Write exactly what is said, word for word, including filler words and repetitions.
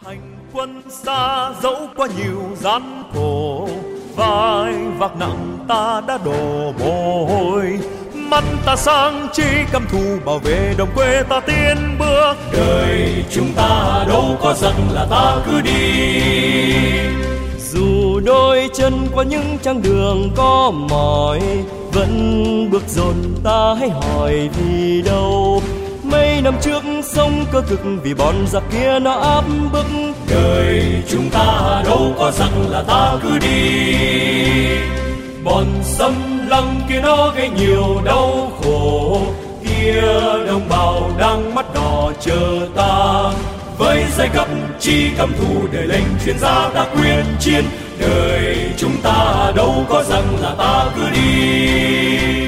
Hành quân xa dẫu qua nhiều gian khổ, vai vác nặng ta đã đổ mồ hôi. Mắt ta sáng chi căm thù bảo vệ đồng quê ta tiến bước. Đời chúng ta đâu có rằng là ta cứ đi. Dù đôi chân qua những chặng đường có mỏi, vẫn bước dồn ta hãy hỏi vì đâu. Mấy năm trước sống cơ cực vì bọn giặc kia nó áp bức. Đời chúng ta đâu có rằng là ta cứ đi. Bọn xâm lăng kia nó gây nhiều đau khổ, kia đồng bào đang mắt đỏ chờ ta. Với giai cấp chi căm thù để lệnh chuyên gia ta quyết chiến. Đời chúng ta đâu có rằng là ta cứ đi.